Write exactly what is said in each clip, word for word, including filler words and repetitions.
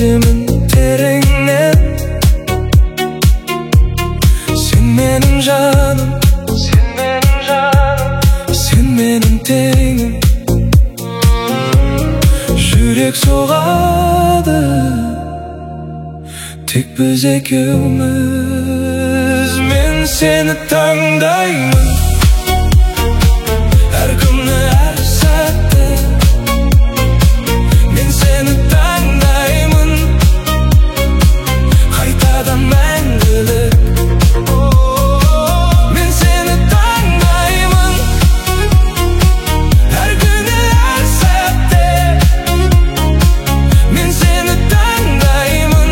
сезімін тереңнен. Сен менің жаным, сен менің жаным, сен менің теңім. Жүрек соғады тек біз екеуміз. Мен сені таңдаймын әр күні, әр сәтті. Мен сені таңдаймын қайтадан мәңгілік. Мен сені таңдаймын әр күні, әр сәтте. Мен сені таңдаймын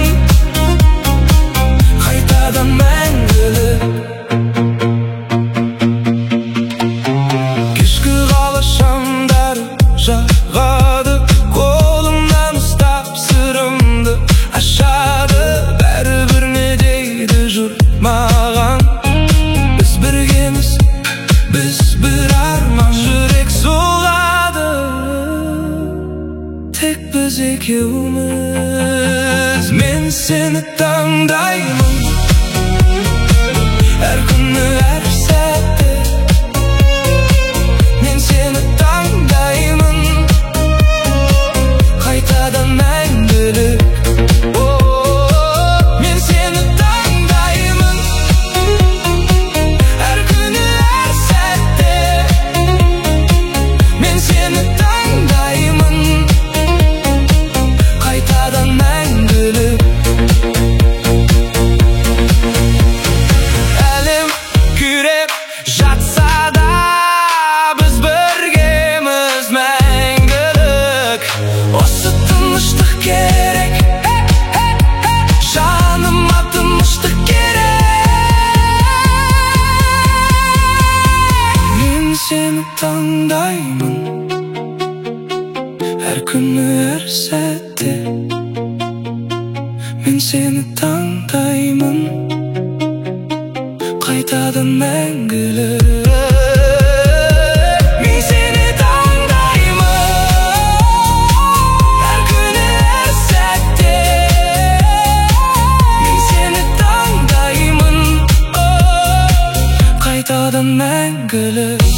қайтадан мәңгілік. Кешкі қала шамдары жағады, қолымнан ұстап сырымды ашады. Бәрібір не дейді жұрт маған, біз біргеміз, біз бір арман. Жүрек соғады тек біз екеуміз. Мен сені таңдаймын әр күні, әр сәтте. Мен сені таңдаймын қайтадан мәңгілік. Мен сені таңдаймын әр күні, әр сәтте. Мен сені таңдаймын қайтадан мәңгілік. Әлем күйреп жатса да біз біргеміз мәңгілік. Осы тыныштық керек, жаныма тыныштық керек. Мен сені таңдаймын әр күні, әр сәтте. Мен сені таңдаймын қайтадан мәңгілік. Мен сені таңдаймын әр күні, әр сәтте. Мен сені таңдаймын қайтадан мәңгілік.